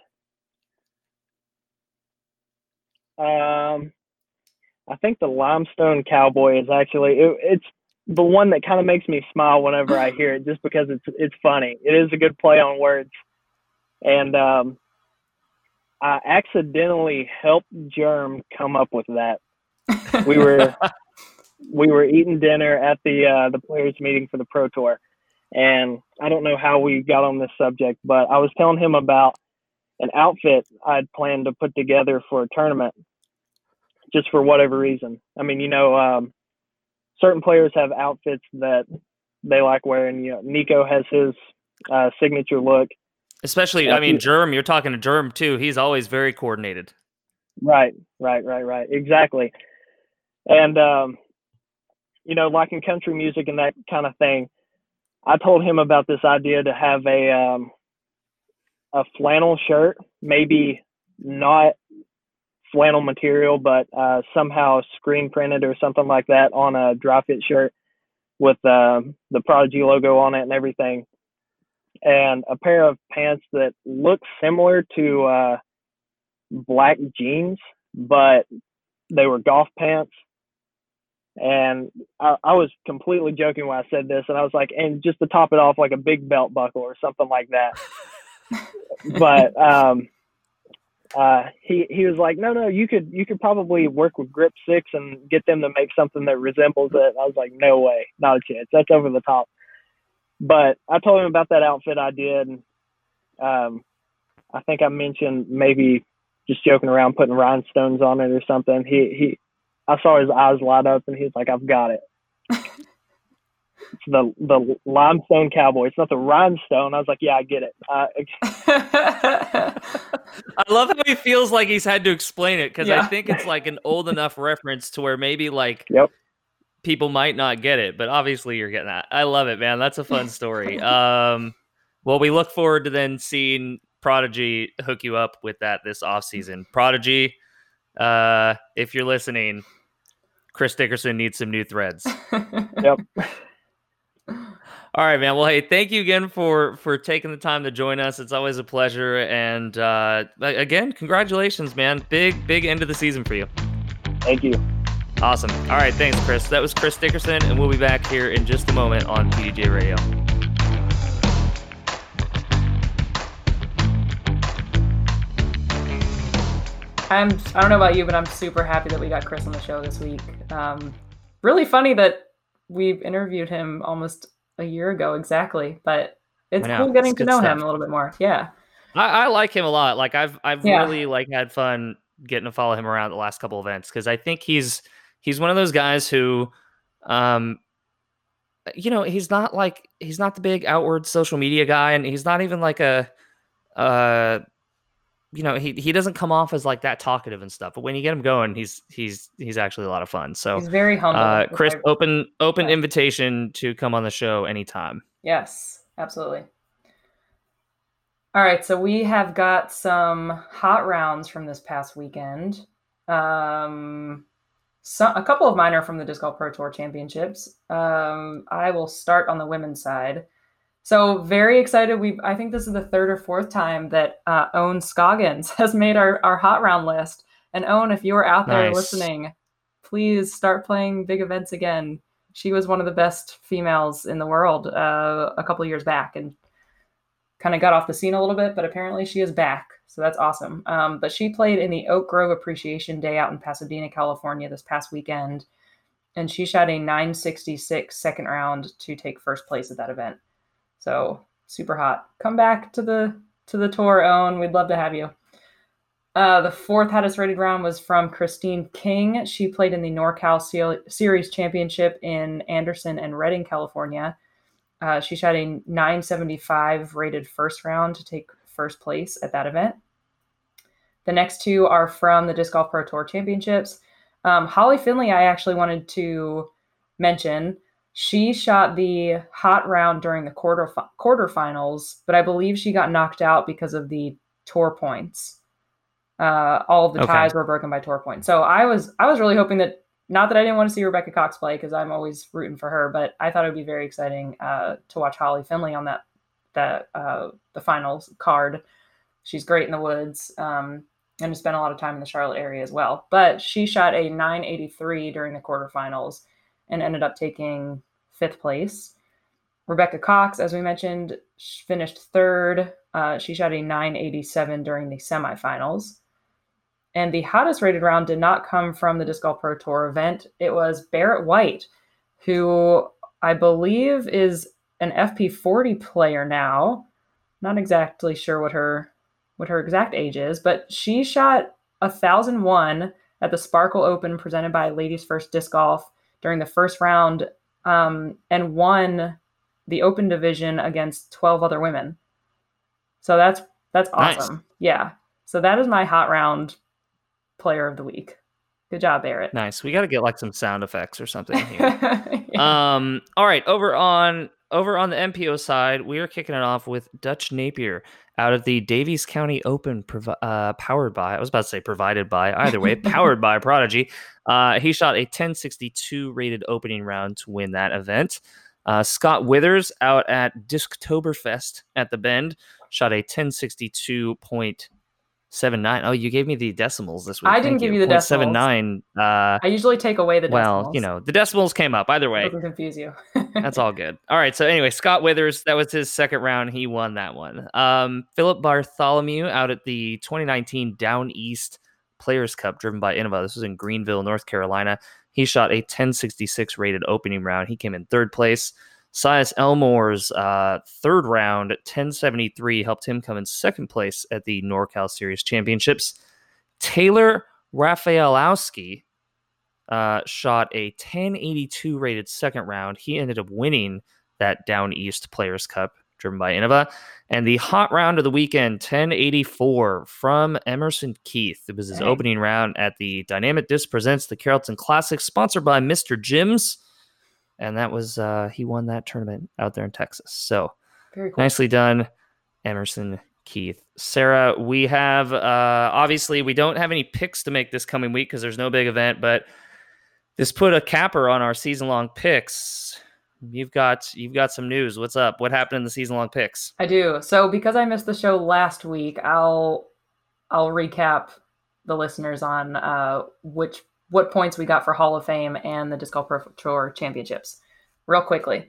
I think the Limestone Cowboy is actually it's the one that kind of makes me smile whenever I hear it, just because it's funny. It is a good play on words, and I accidentally helped Germ come up with that. We were eating dinner at the players meeting for the Pro Tour, and I don't know how we got on this subject, but I was telling him about an outfit I'd planned to put together for a tournament, just for whatever reason. I mean, certain players have outfits that they like wearing. Nico has his signature look. Especially, I mean, Germ, you're talking to Germ too. He's always very coordinated. Right. Exactly. And, like in country music and that kind of thing, I told him about this idea to have a flannel shirt, maybe not flannel material, but somehow screen printed or something like that on a dry fit shirt with the Prodigy logo on it and everything. And a pair of pants that look similar to black jeans, but they were golf pants. And I was completely joking when I said this, and I was like, and just to top it off, like a big belt buckle or something like that. But he was like, no, you could probably work with Grip 6 and get them to make something that resembles it. I was like, no way, not a chance. That's over the top. But I told him about that outfit I did. And I think I mentioned maybe just joking around putting rhinestones on it or something. I saw his eyes light up, and he's like, "I've got it." It's the limestone cowboy. It's not the rhinestone. I was like, "Yeah, I get it." I love how he feels like he's had to explain it, because I think it's like an old enough reference to where maybe like people might not get it, but obviously you're getting that. I love it, man. That's a fun story. Well, we look forward to then seeing Prodigy hook you up with that this offseason. Prodigy, if you're listening, Chris Dickerson needs some new threads. Yep. All right, man. Well, hey, thank you again for taking the time to join us. It's always a pleasure. And again, congratulations, man. Big end of the season for you. Thank you. Awesome. All right, thanks, Chris. That was Chris Dickerson, and we'll be back here in just a moment on PDGA Radio. I don't know about you, but I'm super happy that we got Chris on the show this week. Really funny that we interviewed him almost a year ago exactly, but it's cool getting to know him a little bit more. Yeah. I like him a lot. Like I've really like had fun getting to follow him around the last couple of events, because I think he's one of those guys who he's not the big outward social media guy, and he's not even like he doesn't come off as like that talkative and stuff, but when you get him going, he's actually a lot of fun. So he's very humble. Chris, open invitation to come on the show anytime. Yes, absolutely. All right, so we have got some hot rounds from this past weekend. A couple of mine are from the Disc Golf Pro Tour Championships. I will start on the women's side. So very excited. I think this is the third or fourth time that Owen Scoggins has made our hot round list. And Owen, if you are out there listening, please start playing big events again. She was one of the best females in the world a couple of years back, and kind of got off the scene a little bit, but apparently she is back. So that's awesome. But she played in the Oak Grove Appreciation Day out in Pasadena, California this past weekend. And she shot a 966 second round to take first place at that event. So super hot. Come back to the tour, Owen. We'd love to have you. The fourth hottest rated round was from Christine King. She played in the NorCal Series Championship in Anderson and Redding, California. She shot a 975 rated first round to take first place at that event. The next two are from the Disc Golf Pro Tour Championships. Holly Finley, I actually wanted to mention. She shot the hot round during the quarterfinals, but I believe she got knocked out because of the tour points. All of the ties were broken by tour points. So I was really hoping that, not that I didn't want to see Rebecca Cox play, because I'm always rooting for her, but I thought it would be very exciting to watch Holly Finley on the finals card. She's great in the woods and has spent a lot of time in the Charlotte area as well. But she shot a 983 during the quarterfinals and ended up taking fifth place. Rebecca Cox, as we mentioned, finished third. She shot a 987 during the semifinals. And the hottest rated round did not come from the Disc Golf Pro Tour event. It was Barrett White, who I believe is an FP40 player now. Not exactly sure what her exact age is, but she shot 1,001 at the Sparkle Open presented by Ladies First Disc Golf during the first round, and won the Open division against 12 other women. So that's awesome. Nice. Yeah. So that is my hot round player of the week. Good job, Barrett. Nice. We got to get like some sound effects or something here. Yeah. All right. Over on the MPO side, we are kicking it off with Dutch Napier out of the Davies County Open, powered by, I was about to say provided by, either way, powered by Prodigy. He shot a 1062 rated opening round to win that event. Scott Withers out at Disctoberfest at the Bend shot a 1062.79. Oh, you gave me the decimals this week. I didn't give you the decimals. 0.79. I usually take away the decimals. Well, the decimals came up either way. It doesn't confuse you. That's all good. All right. So anyway, Scott Withers, that was his second round. He won that one. Philip Bartholomew out at the 2019 Down East Players Cup driven by Innova. This was in Greenville, North Carolina. He shot a 1066 rated opening round. He came in third place. Sias Elmore's third round 1073 helped him come in second place at the NorCal Series Championships. Taylor Rafaelowski shot a 1082 rated second round. He ended up winning that Down East Players Cup driven by Innova. And the hot round of the weekend, 1084 from Emerson Keith. It was his opening round at the Dynamic Disc Presents the Carrollton Classic, sponsored by Mr. Jim's. And that was, he won that tournament out there in Texas. So very cool. Nicely done, Emerson Keith. Sarah, we have, obviously, we don't have any picks to make this coming week because there's no big event, but this put a capper on our season-long picks. You've got some news. What's up? What happened in the season-long picks? I do. So because I missed the show last week, I'll recap the listeners on what points we got for Hall of Fame and the Disc Golf Pro Tour Championships real quickly.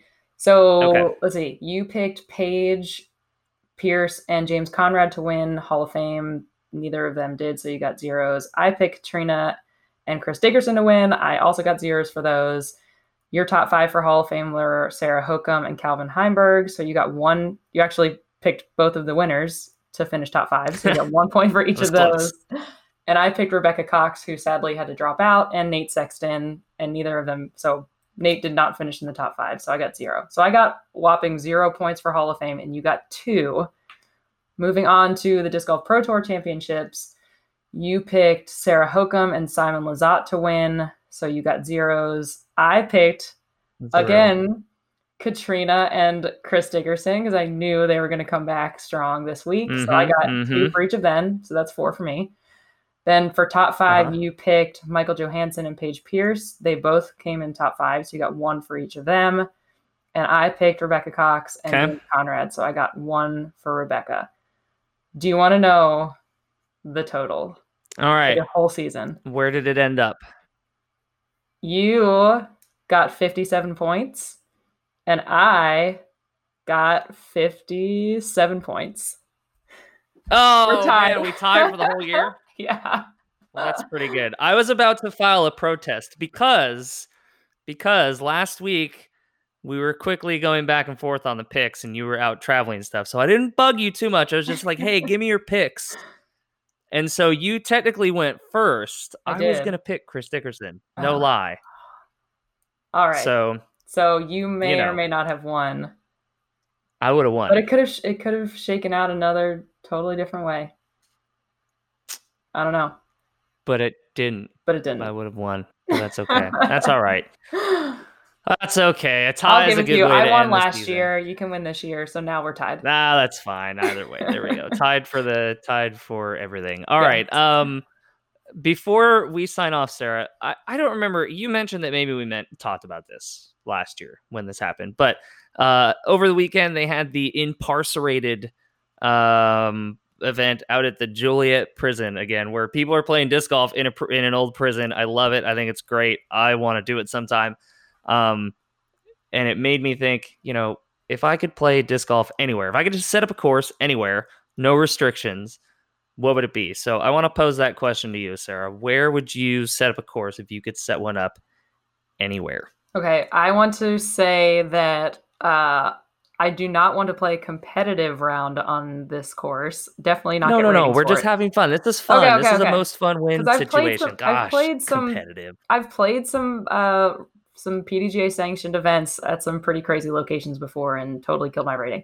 So Let's see. You picked Paige, Pierce, and James Conrad to win Hall of Fame. Neither of them did, so you got zeros. I picked Katrina and Chris Dickerson to win. I also got zeros for those. Your top 5 for Hall of Fame were Sarah Hokum and Calvin Heimberg. So you got one. You actually picked both of the winners to finish top 5. So you got 1 point for each of those. And I picked Rebecca Cox, who sadly had to drop out, and Nate Sexton, and neither of them. So Nate did not finish in the top 5. So I got 0. So I got whopping 0 points for Hall of Fame, and you got 2. Moving on to the Disc Golf Pro Tour Championships, you picked Sarah Hokum and Simon Lizotte to win. So you got zeros. I picked, again, Katrina and Chris Dickerson because I knew they were going to come back strong this week. So I got 2 for each of them. So that's 4 for me. Then for top 5, you picked Michael Johansson and Paige Pierce. They both came in top 5. So you got 1 for each of them. And I picked Rebecca Cox and James Conrad. So I got 1 for Rebecca. Do you want to know the total? All right. For the whole season. Where did it end up? You got 57 points, and I got 57 points. Oh, man, we tied for the whole year? Yeah. Well, that's pretty good. I was about to file a protest because last week we were quickly going back and forth on the picks, and you were out traveling and stuff. So I didn't bug you too much. I was just like, hey, give me your picks. And so you technically went first. I was going to pick Chris Dickerson. No lie. All right. So you may or may not have won. I would have won. But it could have shaken out another totally different way. I don't know. But it didn't. I would have won. But that's okay. That's all right. That's okay. A tie is a good way to end the season. I won last year. You can win this year. So now we're tied. Nah, that's fine. Either way. There we go. Tied for everything. All right. Before we sign off, Sarah, I don't remember. You mentioned that maybe we talked about this last year when this happened. But over the weekend, they had the Incarcerated event out at the Joliet prison again, where people are playing disc golf in an old prison. I love it. I think it's great. I want to do it sometime. And it made me think, if I could play disc golf anywhere, if I could just set up a course anywhere, no restrictions, what would it be? So I want to pose that question to you, Sarah. Where would you set up a course if you could set one up anywhere? Okay. I want to say that, I do not want to play a competitive round on this course. Definitely not. No. We're just having fun. This is fun. Okay, this is the most fun win situation. I've played some PDGA sanctioned events at some pretty crazy locations before and totally killed my rating.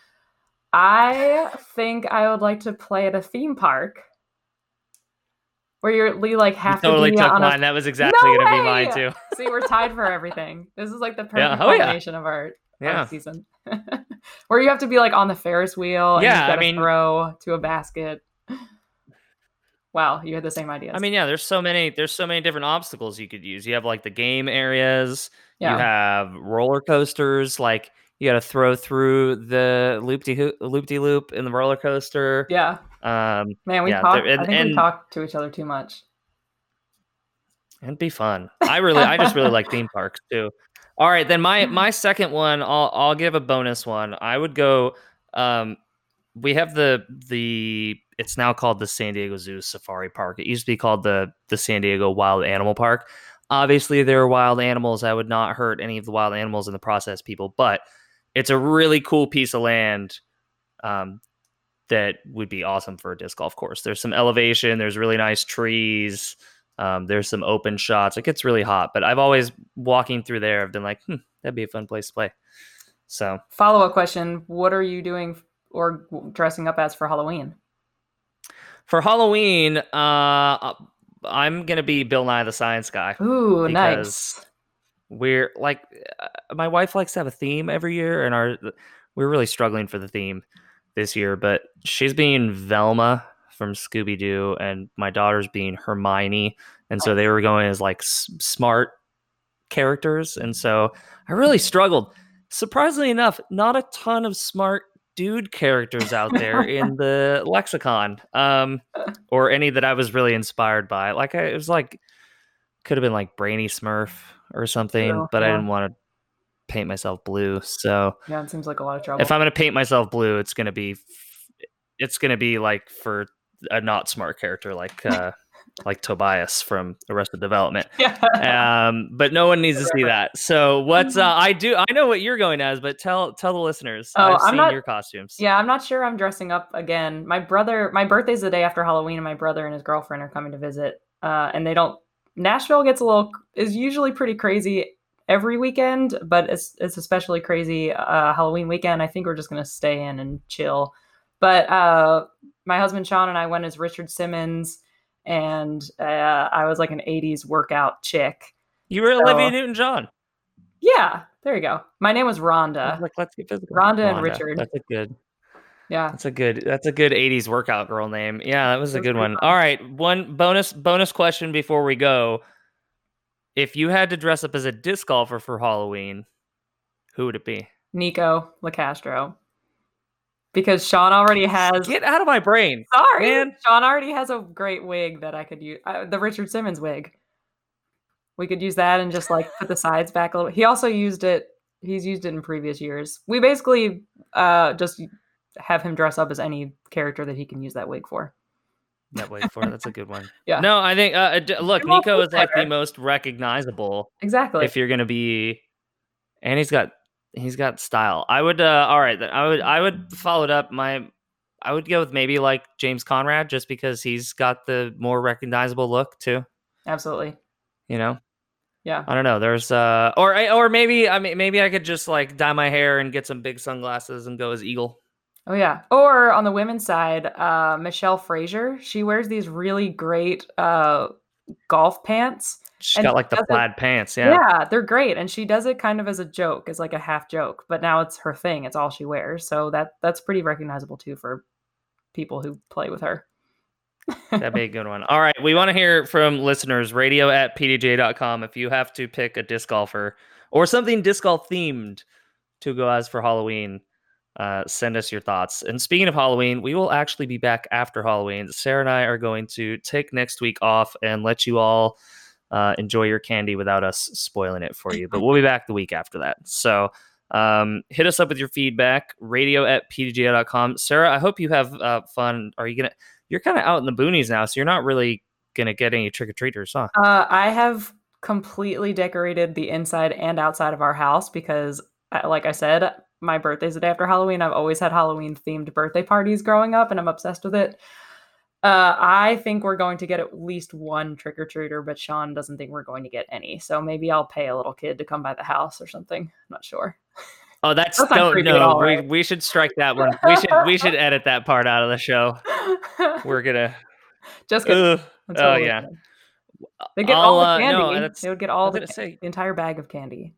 I think I would like to play at a theme park where you have to totally be took on mine. That was exactly going to be mine too. See, we're tied for everything. This is like the perfect combination of our season. Where you have to be on the Ferris wheel and you gotta throw to a basket. Wow, you had the same ideas. There's so many different obstacles you could use. You have the game areas. You have roller coasters. You got to throw through the loop-de-loop in the roller coaster. Yeah. Man, we talk to each other too much. It'd be fun. I just really like theme parks too. All right, then my second one, I'll give a bonus one. I would go. We have the it's now called the San Diego Zoo Safari Park. It used to be called the San Diego Wild Animal Park. Obviously, there are wild animals. I would not hurt any of the wild animals in the process, people, but it's a really cool piece of land that would be awesome for a disc golf course. There's some elevation. There's really nice trees. There's some open shots. It gets really hot, but I've always, walking through there, I've been like, that'd be a fun place to play. So, follow-up question: what are you doing or dressing up as for Halloween? For Halloween, I'm gonna be Bill Nye the Science Guy. Ooh, nice. We're like, my wife likes to have a theme every year, and we're really struggling for the theme this year. But she's being Velma from Scooby-Doo, and my daughter's being Hermione, and so they were going as like smart characters, and so I really struggled. Surprisingly enough, not a ton of smart dude characters out there in the lexicon, or any that I was really inspired by. Like it was like, could have been like Brainy Smurf or something, but I didn't want to paint myself blue. So yeah, it seems like a lot of trouble. If I'm going to paint myself blue, it's going to be like for a not smart character, like like Tobias from Arrested Development. But no one needs to see that. So what's I know what you're going as, but tell the listeners. I've seen your costumes. Yeah, I'm not sure I'm dressing up again. My birthday's the day after Halloween, and my brother and his girlfriend are coming to visit. And Nashville is usually pretty crazy every weekend, but it's especially crazy Halloween weekend. I think we're just gonna stay in and chill. But my husband Sean and I went as Richard Simmons, and I was like an 80s workout chick. You were Olivia Newton-John. Yeah, there you go. My name was Rhonda. Like, let's get physical. Rhonda and Richard. That's a good. Yeah, that's a good 80s workout girl name. Yeah, that was a good one. Fun. All right, one bonus question before we go. If you had to dress up as a disc golfer for Halloween, who would it be? Nico Locastro. Because Sean already has... Get out of my brain. Sorry, man. Sean already has a great wig that I could use. The Richard Simmons wig. We could use that and just like put the sides back a little bit. He also used it. He's used it in previous years. We basically just have him dress up as any character that he can use that wig for. That's a good one. Yeah. No, I think look, Nico is like the most recognizable. Exactly. If you're gonna be, and he's got style. I would all right. I would follow it up. I would go with maybe like James Conrad, just because he's got the more recognizable look too. Absolutely. You know. Yeah. I don't know. There's or maybe I could just like dye my hair and get some big sunglasses and go as Eagle. Oh, yeah. Or on the women's side, Michelle Frazier. She wears these really great golf pants. She's got like the plaid pants. Yeah. Yeah, they're great. And she does it kind of as a joke, as like a half joke. But now it's her thing. It's all she wears. So that's pretty recognizable, too, for people who play with her. That'd be a good one. All right. We want to hear from listeners. radio@pdj.com. If you have to pick a disc golfer or something disc golf themed to go as for Halloween, send us your thoughts. And speaking of Halloween, we will actually be back after Halloween. Sarah and I are going to take next week off and let you all enjoy your candy without us spoiling it for you. But we'll be back the week after that. So hit us up with your feedback. radio@pdj.com. Sarah, I hope you have fun. You're kind of out in the boonies now, so you're not really gonna get any trick-or-treaters, huh? I have completely decorated the inside and outside of our house because, like I said, my birthday's the day after Halloween. I've always had Halloween-themed birthday parties growing up, and I'm obsessed with it. I think we're going to get at least one trick-or-treater, but Sean doesn't think we're going to get any. So maybe I'll pay a little kid to come by the house or something. I'm not sure. Oh, that's no. Right? We should strike that one. We should edit that part out of the show. We're gonna just kidding. Oh yeah. Kidding. They get all the candy. They would get all the entire bag of candy.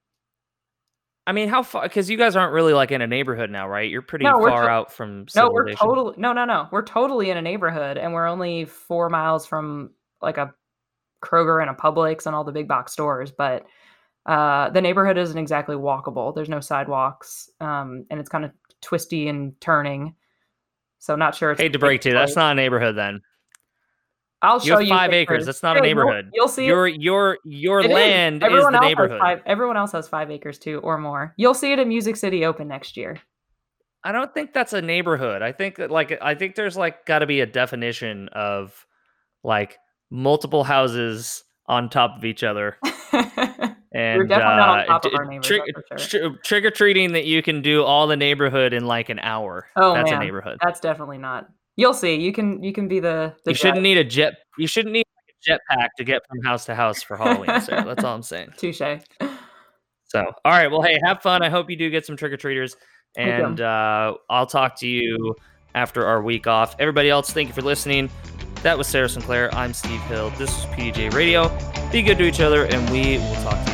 I mean, how far? Because you guys aren't really like in a neighborhood now, right? You're pretty far out from civilization. We're totally in a neighborhood, and we're only 4 miles from like a Kroger and a Publix and all the big box stores. But the neighborhood isn't exactly walkable. There's no sidewalks, and it's kind of twisty and turning. So not sure. Hate to break to you, that's not a neighborhood then. I'll show you 5 acres. That's not a neighborhood. You'll see your land is the neighborhood. Everyone else has 5 acres too, or more. You'll see it at Music City Open next year. I don't think that's a neighborhood. I think there's like got to be a definition of like multiple houses on top of each other. And we're definitely not on top of our neighbors. Trick or treating that you can do all the neighborhood in like an hour. Oh, that's man. A neighborhood. That's definitely not. You'll see. You can be the you shouldn't need a jet. You shouldn't need a jetpack to get from house to house for Halloween, Sarah. That's all I'm saying. Touche. So, all right. Well, hey, have fun. I hope you do get some trick or treaters, and I'll talk to you after our week off. Everybody else, thank you for listening. That was Sarah Sinclair. I'm Steve Hill. This is PDJ Radio. Be good to each other, and we will talk to you.